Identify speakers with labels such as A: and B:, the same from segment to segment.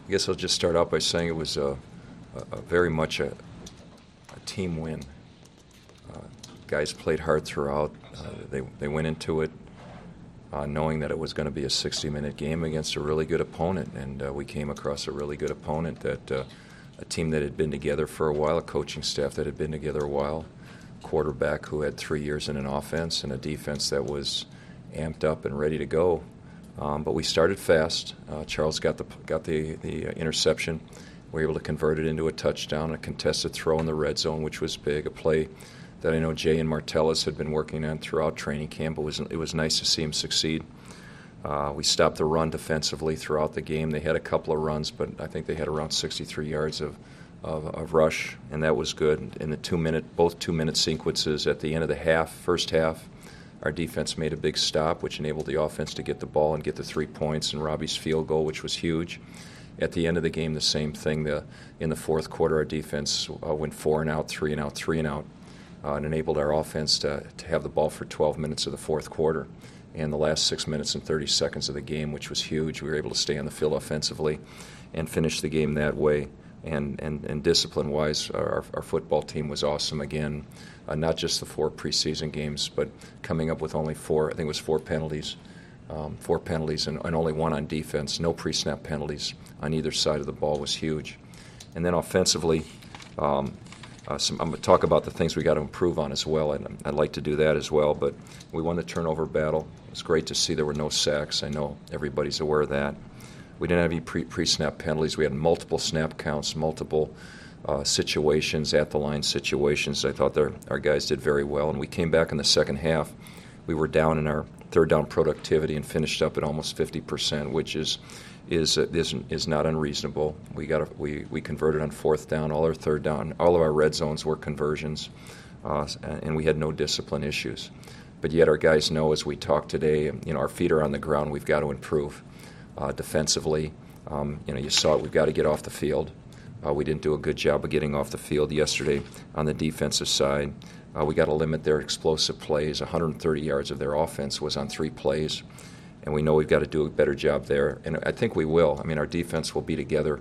A: I guess I'll just start out by saying it was very much a team win. Guys played hard throughout. They went into it knowing that it was going to be a 60-minute game against a really good opponent, and we came across a really good opponent, that a team that had been together for a while, a coaching staff that had been together a while, quarterback who had 3 years in an offense, and a defense that was amped up and ready to go. But we started fast. Charles got the interception. We were able to convert it into a touchdown, a contested throw in the red zone, which was big, a play that I know Jay and Martellus had been working on throughout training camp. It was nice to see him succeed. We stopped the run defensively throughout the game. They had a couple of runs, but I think they had around 63 yards of rush, and that was good. In the both 2-minute sequences at the end of the first half, our defense made a big stop, which enabled the offense to get the ball and get the 3 points, and Robbie's field goal, which was huge. At the end of the game, the same thing. In the fourth quarter, our defense went 4 and out, 3 and out, 3 and out, and enabled our offense to have the ball for 12 minutes of the fourth quarter. And the last 6 minutes and 30 seconds of the game, which was huge, we were able to stay on the field offensively and finish the game that way. And discipline-wise, our football team was awesome again. Not just the 4 preseason games, but coming up with only 4, I think it was 4 penalties. 4 penalties and only 1 on defense. No pre-snap penalties on either side of the ball was huge. And then offensively, I'm going to talk about the things we got to improve on as well, and I'd like to do that as well. But we won the turnover battle. It was great to see there were no sacks. I know everybody's aware of that. We didn't have any pre-snap penalties. We had multiple snap counts, multiple situations, at-the-line situations. I thought our guys did very well. And we came back in the second half. We were down in our third down productivity and finished up at almost 50%, which is not unreasonable. We converted on fourth down, all our third down, all of our red zones were conversions, and we had no discipline issues. But yet our guys know, as we talk today, our feet are on the ground. We've got to improve defensively. You saw it. We've got to get off the field. We didn't do a good job of getting off the field yesterday on the defensive side. We got to limit their explosive plays. 130 yards of their offense was on 3 plays. And we know we've got to do a better job there. And I think we will. Our defense will be together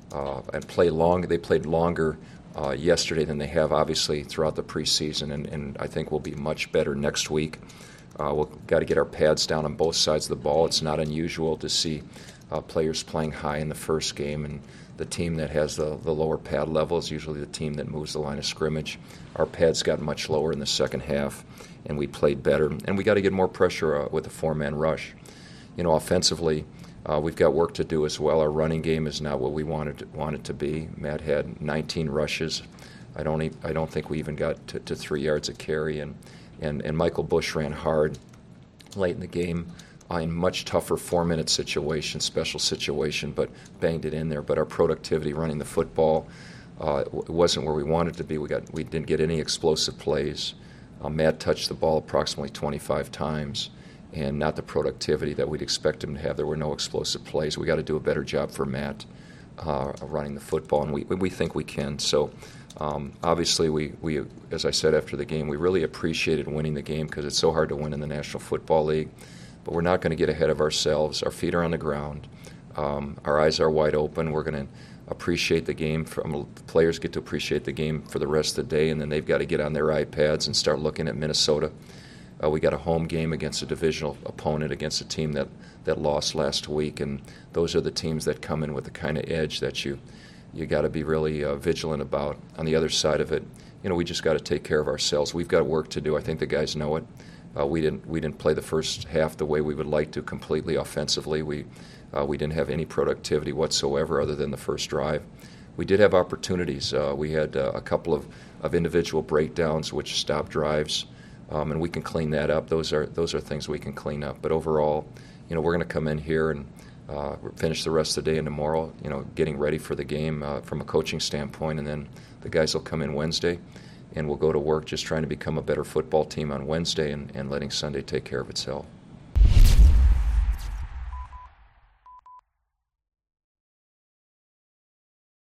A: and play long. They played longer yesterday than they have, obviously, throughout the preseason. And I think we'll be much better next week. We've got to get our pads down on both sides of the ball. It's not unusual to see players playing high in the first game. And the team that has the lower pad level is usually the team that moves the line of scrimmage. Our pads got much lower in the second half, and we played better. And we got to get more pressure with a 4-man rush. Offensively, we've got work to do as well. Our running game is not what we want it to be. Matt had 19 rushes. I don't think we even got to 3 yards a carry. And Michael Bush ran hard late in the game in much tougher 4-minute situation, special situation, but banged it in there. But our productivity running the football wasn't where we wanted to be. We didn't get any explosive plays. Matt touched the ball approximately 25 times, and not the productivity that we'd expect him to have. There were no explosive plays. We got to do a better job for Matt running the football, and we think we can. So obviously, we as I said after the game, we really appreciated winning the game because it's so hard to win in the National Football League. But we're not going to get ahead of ourselves. Our feet are on the ground. Our eyes are wide open. We're going to appreciate the game. The players get to appreciate the game for the rest of the day, and then they've got to get on their iPads and start looking at Minnesota. We got a home game against a divisional opponent, against a team that lost last week, and those are the teams that come in with the kind of edge that you got to be really vigilant about. On the other side of it, we just got to take care of ourselves. We've got work to do. I think the guys know it. We didn't play the first half the way we would like to completely offensively. We didn't have any productivity whatsoever other than the first drive. We did have opportunities. We had a couple of individual breakdowns which stopped drives, and we can clean that up. Those are things we can clean up. But overall, we're going to come in here and finish the rest of the day and tomorrow, getting ready for the game from a coaching standpoint, and then the guys will come in Wednesday. And we'll go to work just trying to become a better football team on Wednesday and letting Sunday take care of itself.